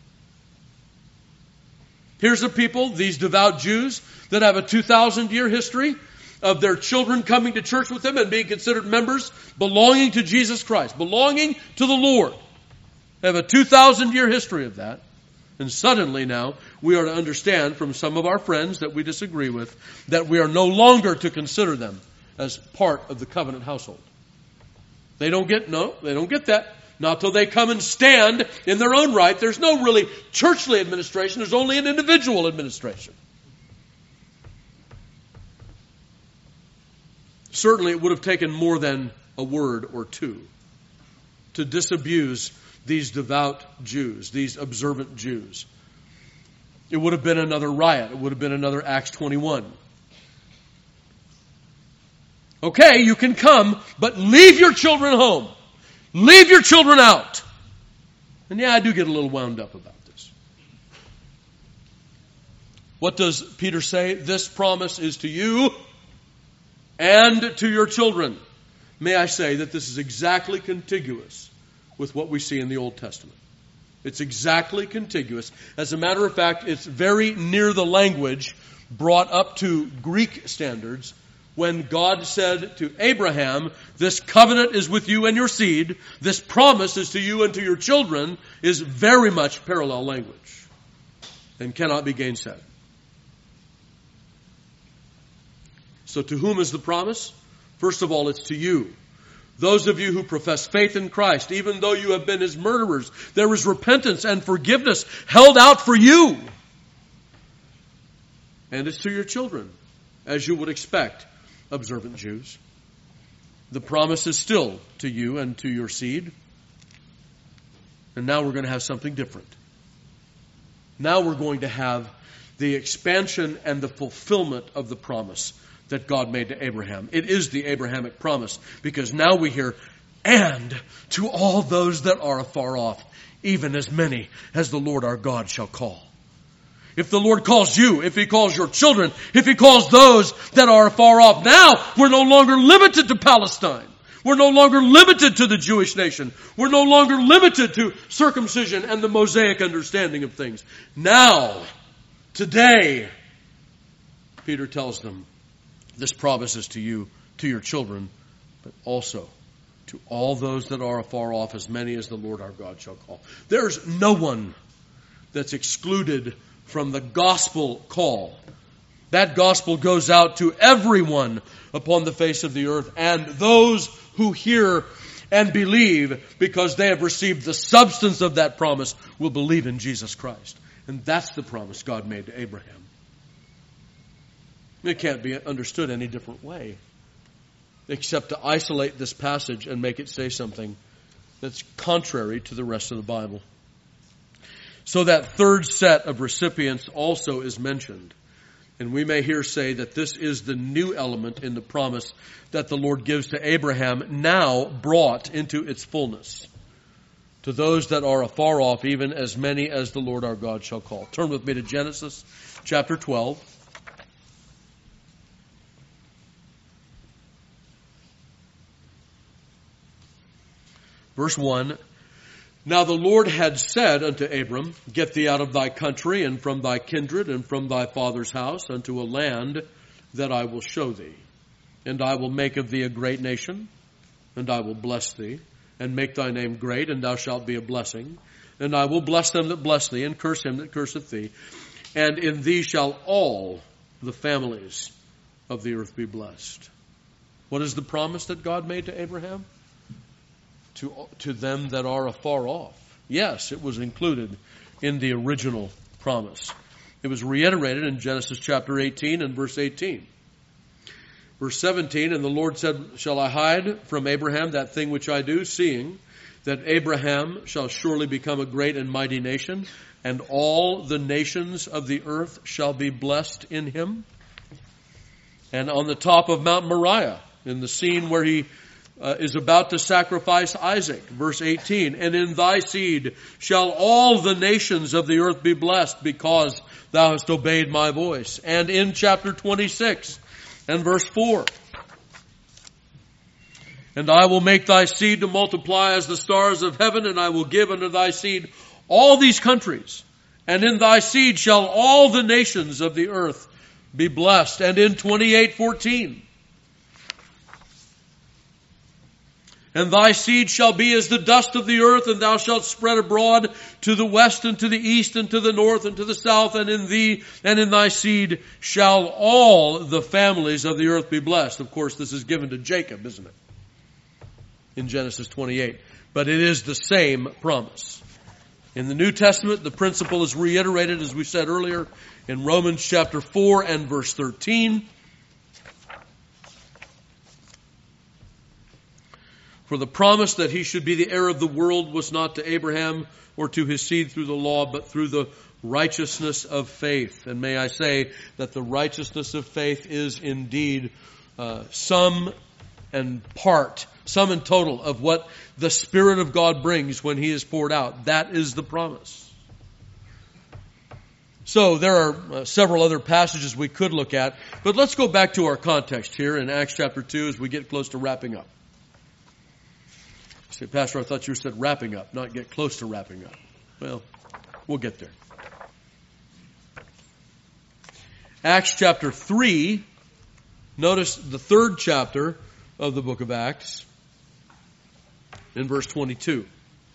Here's a people, these devout Jews, that have a 2,000-year history of their children coming to church with them and being considered members belonging to Jesus Christ, belonging to the Lord. They have a 2,000-year history of that. And suddenly now, we are to understand from some of our friends that we disagree with, that we are no longer to consider them as part of the covenant household. They don't get that. Not till they come and stand in their own right. There's no really churchly administration. There's only an individual administration. Certainly it would have taken more than a word or two to disabuse these devout Jews, these observant Jews. It would have been another riot. It would have been another Acts 21. Okay, you can come, but leave your children home. Leave your children out. And yeah, I do get a little wound up about this. What does Peter say? This promise is to you and to your children. May I say that this is exactly contiguous with what we see in the Old Testament. It's exactly contiguous. As a matter of fact, it's very near the language brought up to Greek standards when God said to Abraham, this covenant is with you and your seed, this promise is to you and to your children, is very much parallel language and cannot be gainsaid. So to whom is the promise? First of all, it's to you. Those of you who profess faith in Christ, even though you have been His murderers, there is repentance and forgiveness held out for you. And it's to your children, as you would expect, observant Jews. The promise is still to you and to your seed. And now we're going to have something different. Now we're going to have the expansion and the fulfillment of the promise that God made to Abraham. It is the Abrahamic promise, because now we hear, and to all those that are afar off, even as many as the Lord our God shall call. If the Lord calls you, if He calls your children, if He calls those that are afar off, now we're no longer limited to Palestine. We're no longer limited to the Jewish nation. We're no longer limited to circumcision and the Mosaic understanding of things. Now, today, Peter tells them, this promise is to you, to your children, but also to all those that are afar off, as many as the Lord our God shall call. There's no one that's excluded from the gospel call. That gospel goes out to everyone upon the face of the earth, and those who hear and believe, because they have received the substance of that promise, will believe in Jesus Christ. And that's the promise God made to Abraham. It can't be understood any different way, except to isolate this passage and make it say something that's contrary to the rest of the Bible. So that third set of recipients also is mentioned. And we may here say that this is the new element in the promise that the Lord gives to Abraham, now brought into its fullness. To those that are afar off, even as many as the Lord our God shall call. Turn with me to Genesis chapter 12. Verse 1, Now the Lord had said unto Abram, Get thee out of thy country, and from thy kindred, and from thy father's house, unto a land that I will show thee. And I will make of thee a great nation, and I will bless thee, and make thy name great, and thou shalt be a blessing. And I will bless them that bless thee, and curse him that curseth thee. And in thee shall all the families of the earth be blessed. What is the promise that God made to Abraham? To them that are afar off. Yes, it was included in the original promise. It was reiterated in Genesis chapter 18 and verse 18. Verse 17, and the Lord said, shall I hide from Abraham that thing which I do, seeing that Abraham shall surely become a great and mighty nation, and all the nations of the earth shall be blessed in him? And on the top of Mount Moriah, in the scene where he is about to sacrifice Isaac, verse 18, and in thy seed shall all the nations of the earth be blessed, because thou hast obeyed my voice. And in chapter 26 and verse 4, and I will make thy seed to multiply as the stars of heaven, and I will give unto thy seed all these countries, and in thy seed shall all the nations of the earth be blessed. And in 28:14, and thy seed shall be as the dust of the earth, and thou shalt spread abroad to the west and to the east and to the north and to the south, and in thee and in thy seed shall all the families of the earth be blessed. Of course, this is given to Jacob, isn't it? In Genesis 28. But it is the same promise. In the New Testament, the principle is reiterated, as we said earlier, in Romans chapter 4 and verse 13. For the promise that he should be the heir of the world was not to Abraham or to his seed through the law, but through the righteousness of faith. And may I say that the righteousness of faith is indeed sum and total of what the Spirit of God brings when he is poured out. That is the promise. So there are several other passages we could look at, but let's go back to our context here in Acts chapter 2 as we get close to wrapping up. Say, Pastor, I thought you said wrapping up, not get close to wrapping up. Well, we'll get there. Acts chapter 3, notice the third chapter of the book of Acts, in verse 22.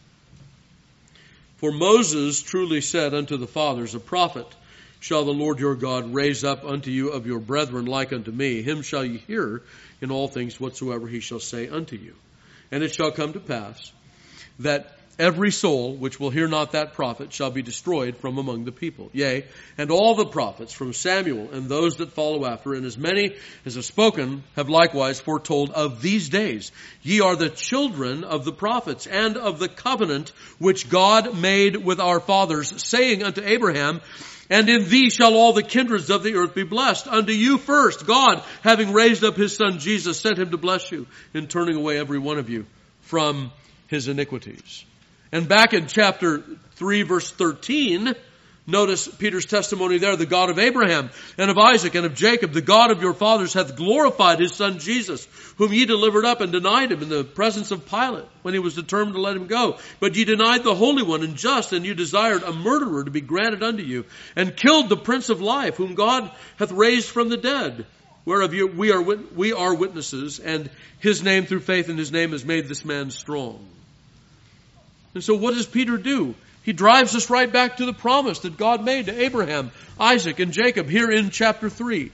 For Moses truly said unto the fathers, a prophet shall the Lord your God raise up unto you of your brethren like unto me. Him shall ye hear in all things whatsoever he shall say unto you. And it shall come to pass that every soul which will hear not that prophet shall be destroyed from among the people. Yea, and all the prophets from Samuel and those that follow after, and as many as have spoken, have likewise foretold of these days. Ye are the children of the prophets and of the covenant which God made with our fathers, saying unto Abraham, and in thee shall all the kindreds of the earth be blessed. Unto you first, God, having raised up his Son Jesus, sent him to bless you, in turning away every one of you from his iniquities. And back in chapter 3, verse 13, notice Peter's testimony there. The God of Abraham and of Isaac and of Jacob, the God of your fathers, hath glorified his Son Jesus, whom ye delivered up and denied him in the presence of Pilate, when he was determined to let him go. But ye denied the Holy One and just, and you desired a murderer to be granted unto you, and killed the Prince of Life, whom God hath raised from the dead, whereof we are witnesses, and his name through faith in his name has made this man strong. And so what does Peter do? He drives us right back to the promise that God made to Abraham, Isaac, and Jacob here in chapter 3.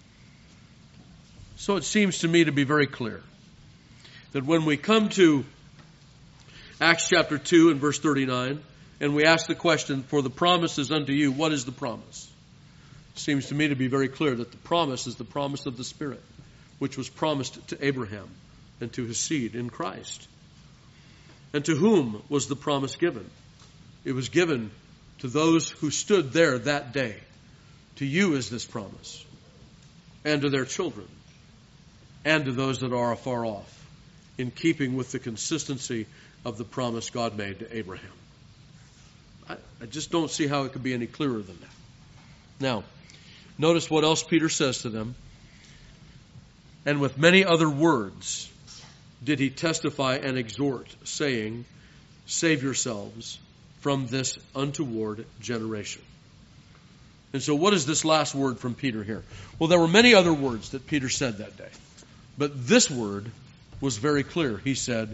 So it seems to me to be very clear that when we come to Acts chapter 2 and verse 39, and we ask the question, for the promise is unto you, what is the promise? It seems to me to be very clear that the promise is the promise of the Spirit, which was promised to Abraham and to his seed in Christ. And to whom was the promise given? It was given to those who stood there that day. To you is this promise, and to their children, and to those that are afar off, in keeping with the consistency of the promise God made to Abraham. I just don't see how it could be any clearer than that. Now, notice what else Peter says to them. And with many other words did he testify and exhort, saying, save yourselves from this untoward generation. And so what is this last word from Peter here? Well, there were many other words that Peter said that day. But this word was very clear. He said,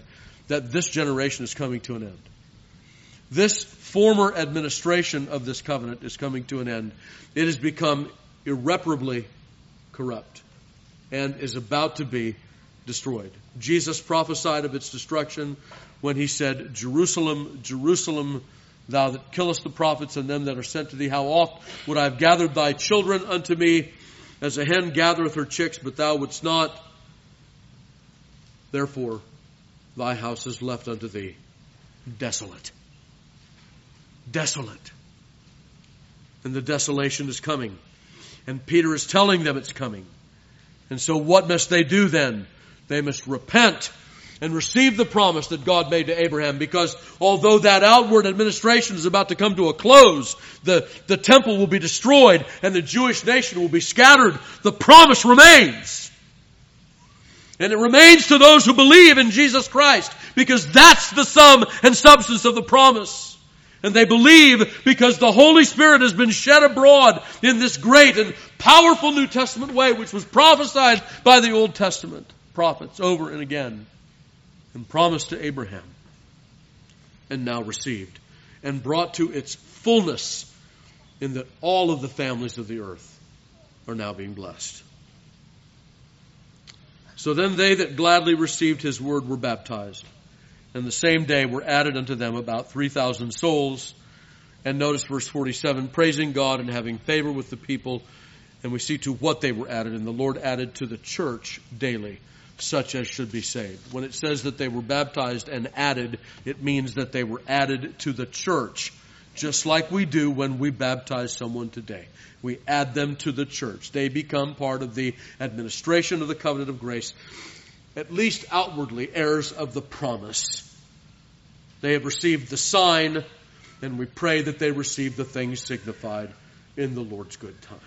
that this generation is coming to an end. This former administration of this covenant is coming to an end. It has become irreparably corrupt and is about to be destroyed. Jesus prophesied of its destruction when he said, Jerusalem, Jerusalem, thou that killest the prophets and them that are sent to thee, how oft would I have gathered thy children unto me, as a hen gathereth her chicks, but thou wouldst not. Therefore thy house is left unto thee desolate. Desolate. And the desolation is coming. And Peter is telling them it's coming. And so what must they do then? They must repent and receive the promise that God made to Abraham, because although that outward administration is about to come to a close, the temple will be destroyed and the Jewish nation will be scattered, the promise remains. And it remains to those who believe in Jesus Christ, because that's the sum and substance of the promise. And they believe because the Holy Spirit has been shed abroad in this great and powerful New Testament way, which was prophesied by the Old Testament prophets over and again, and promised to Abraham, and now received, and brought to its fullness, in that all of the families of the earth are now being blessed. So then they that gladly received his word were baptized. And the same day were added unto them about 3,000 souls. And notice verse 47, praising God and having favor with the people. And we see to what they were added. And the Lord added to the church daily such as should be saved. When it says that they were baptized and added, it means that they were added to the church. Just like we do when we baptize someone today. We add them to the church. They become part of the administration of the covenant of grace. At least outwardly, heirs of the promise. They have received the sign, and we pray that they receive the things signified in the Lord's good time.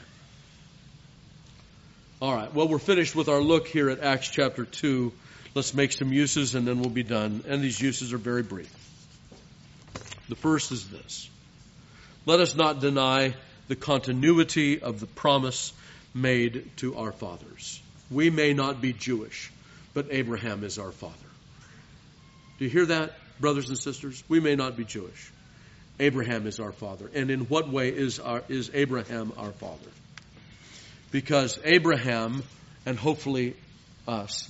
All right, well, we're finished with our look here at Acts chapter 2. Let's make some uses, and then we'll be done. And these uses are very brief. The first is this. Let us not deny the continuity of the promise made to our fathers. We may not be Jewish, but Abraham is our father. Do you hear that, brothers and sisters? We may not be Jewish. Abraham is our father. And in what way is Abraham our father? Because Abraham, and hopefully us,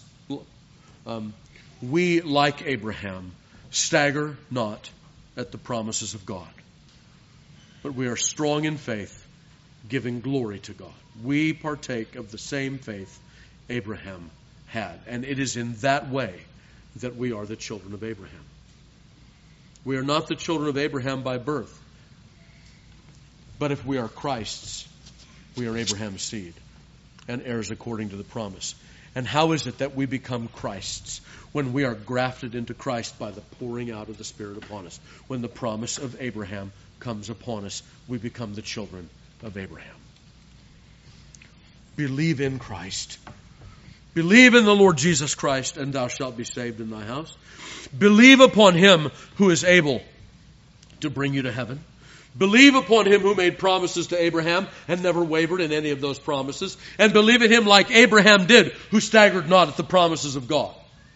we, like Abraham, stagger not at the promises of God. But we are strong in faith, giving glory to God. We partake of the same faith Abraham had. And it is in that way that we are the children of Abraham. We are not the children of Abraham by birth. But if we are Christ's, we are Abraham's seed and heirs according to the promise. And how is it that we become Christ's? When we are grafted into Christ by the pouring out of the Spirit upon us. When the promise of Abraham comes upon us, we become the children of Abraham. Believe in Christ. Believe in the Lord Jesus Christ, and thou shalt be saved in thy house. Believe upon him who is able to bring you to heaven. Believe upon him who made promises to Abraham and never wavered in any of those promises. And believe in him like Abraham did, who staggered not at the promises of God.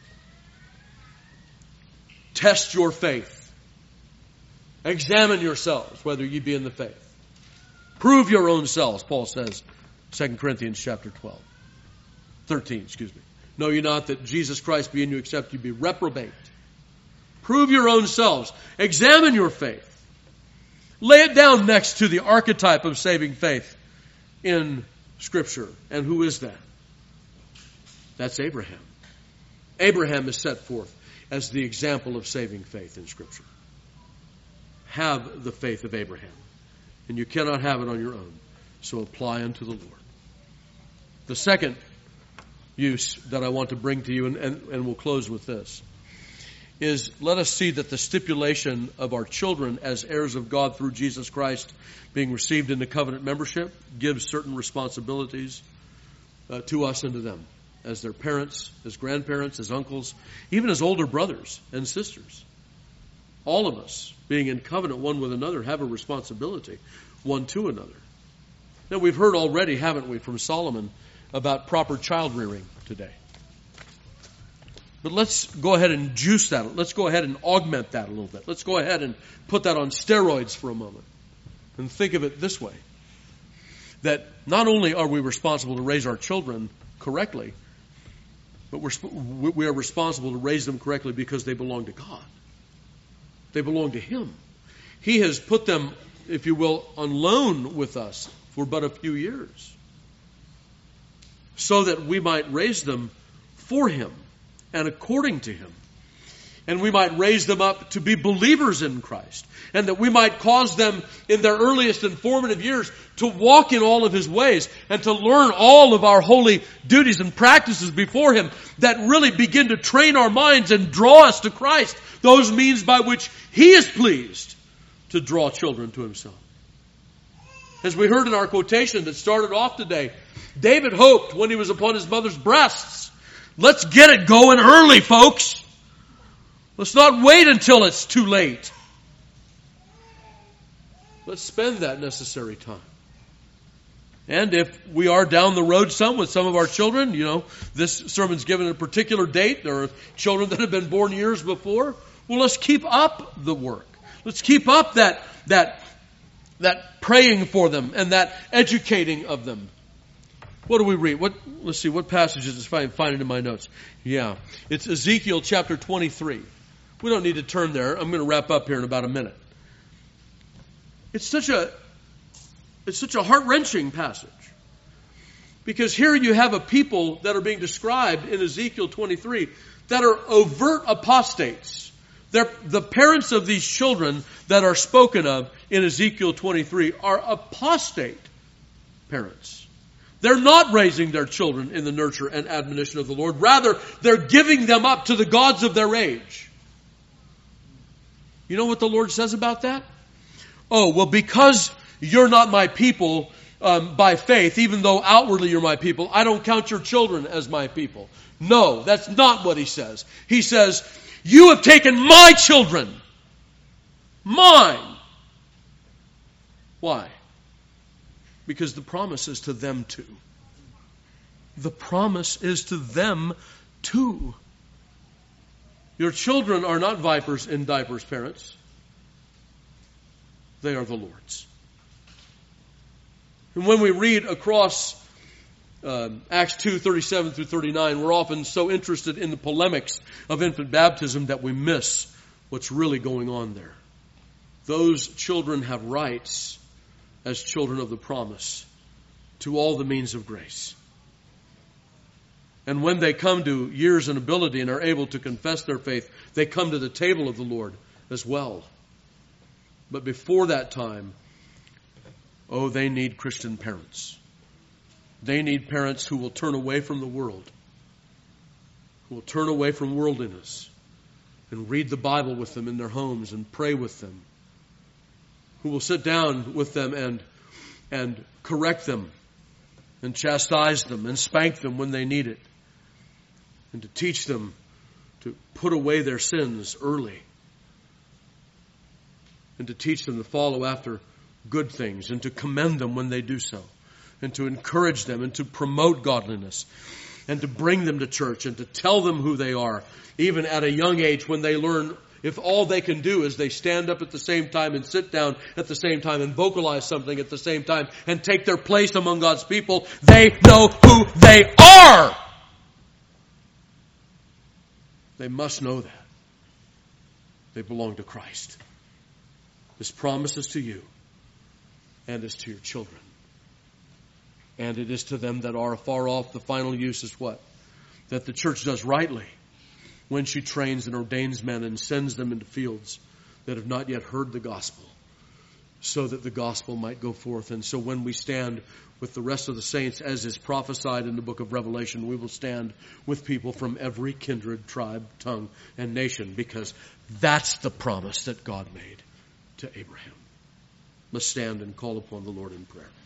Test your faith. Examine yourselves whether ye be in the faith. Prove your own selves, Paul says, 2 Corinthians chapter 13. Know ye not that Jesus Christ be in you, except you be reprobate? Prove your own selves. Examine your faith. Lay it down next to the archetype of saving faith in Scripture. And who is that? That's Abraham. Abraham is set forth as the example of saving faith in Scripture. Have the faith of Abraham. And you cannot have it on your own. So apply unto the Lord. The second use that I want to bring to you, and we'll close with this, is let us see that the stipulation of our children as heirs of God through Jesus Christ being received into covenant membership gives certain responsibilities to us and to them as their parents, as grandparents, as uncles, even as older brothers and sisters. All of us, being in covenant one with another, have a responsibility one to another. Now, we've heard already, haven't we, from Solomon about proper child rearing today. But let's go ahead and juice that. Let's go ahead and augment that a little bit. Let's go ahead and put that on steroids for a moment. And think of it this way. That not only are we responsible to raise our children correctly, but we are responsible to raise them correctly because they belong to God. They belong to Him. He has put them, if you will, on loan with us for but a few years, so that we might raise them for Him and according to Him. And we might raise them up to be believers in Christ. And that we might cause them in their earliest and formative years to walk in all of His ways and to learn all of our holy duties and practices before Him that really begin to train our minds and draw us to Christ. Those means by which He is pleased to draw children to Himself. As we heard in our quotation that started off today, David hoped when he was upon his mother's breasts, let's get it going early, folks. Let's not wait until it's too late. Let's spend that necessary time. And if we are down the road some with some of our children, this sermon's given a particular date. There are children that have been born years before. Well, let's keep up the work. Let's keep up that praying for them and that educating of them. What do we read? Let's see, what passages is find it in my notes. Yeah. It's Ezekiel chapter 23. We don't need to turn there. I'm going to wrap up here in about a minute. It's such a heart-wrenching passage. Because here you have a people that are being described in Ezekiel 23 that are overt apostates. They're, the parents of these children that are spoken of in Ezekiel 23 are apostate parents. They're not raising their children in the nurture and admonition of the Lord. Rather, they're giving them up to the gods of their age. You know what the Lord says about that? Oh, well, because you're not my people by faith, even though outwardly you're my people, I don't count your children as my people. No, that's not what He says. He says, you have taken my children. Mine. Why? Because the promise is to them too. The promise is to them too. Your children are not vipers in diapers, parents. They are the Lord's. And when we read across Acts 2:37 through 39, we're often so interested in the polemics of infant baptism that we miss what's really going on there. Those children have rights as children of the promise to all the means of grace. And when they come to years and ability and are able to confess their faith, they come to the table of the Lord as well. But before that time, they need Christian parents. They need parents who will turn away from the world, who will turn away from worldliness and read the Bible with them in their homes and pray with them, who will sit down with them and correct them and chastise them and spank them when they need it, and to teach them to put away their sins early, and to teach them to follow after good things and to commend them when they do so, and to encourage them and to promote godliness and to bring them to church and to tell them who they are, even at a young age when they learn. If all they can do is they stand up at the same time and sit down at the same time and vocalize something at the same time and take their place among God's people, they know who they are. They must know that. They belong to Christ. This promise is to you and is to your children. And it is to them that are afar off. The final use is what? That the church does rightly when she trains and ordains men and sends them into fields that have not yet heard the gospel, so that the gospel might go forth. And so when we stand with the rest of the saints, as is prophesied in the book of Revelation, we will stand with people from every kindred, tribe, tongue, and nation, because that's the promise that God made to Abraham. Let's stand and call upon the Lord in prayer.